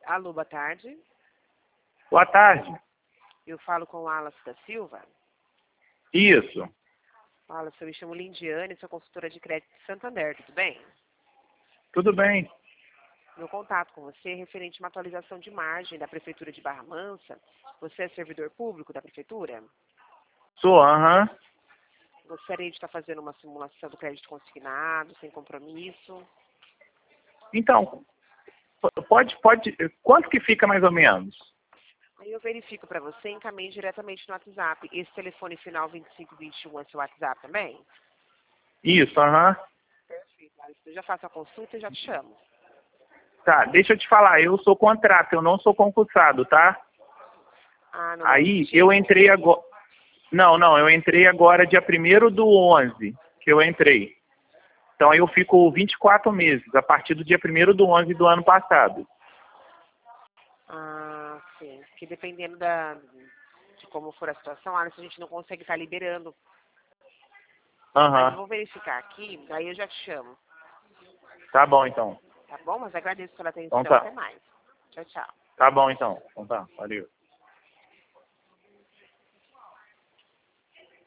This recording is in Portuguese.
Alô, boa tarde. Boa tarde. Eu falo com o Wallace da Silva. Isso. Wallace, eu me chamo Lindiane, sou consultora de crédito de Santander, tudo bem? Tudo bem. Meu contato com você é referente a uma atualização de margem da Prefeitura de Barra Mansa. Você é servidor público da Prefeitura? Sou, aham. Gostaria de estar fazendo uma simulação do crédito consignado, sem compromisso. Então, pode. Quanto que fica mais ou menos? Aí eu verifico para você e encaminho diretamente no WhatsApp. Esse telefone final 2521 é seu WhatsApp também? Isso, aham. Perfeito, Wallace. Eu já faço a consulta e já te chamo. Tá, deixa eu te falar, eu sou contrato, eu não sou concursado, tá? Ah, não é Aí efetivo? eu entrei agora. Não, eu entrei agora dia 1º do 11, que eu entrei. Então aí eu fico 24 meses, a partir do dia 1º do 11 do ano passado. Ah, sim. Porque dependendo de como for a situação, a gente não consegue estar liberando. Mas eu Aham. vou verificar aqui, daí eu já te chamo. Tá bom então. Tá bom? Mas agradeço pela Então atenção. tá. Até mais. Tchau, tchau. Tá bom então. Então tá, valeu.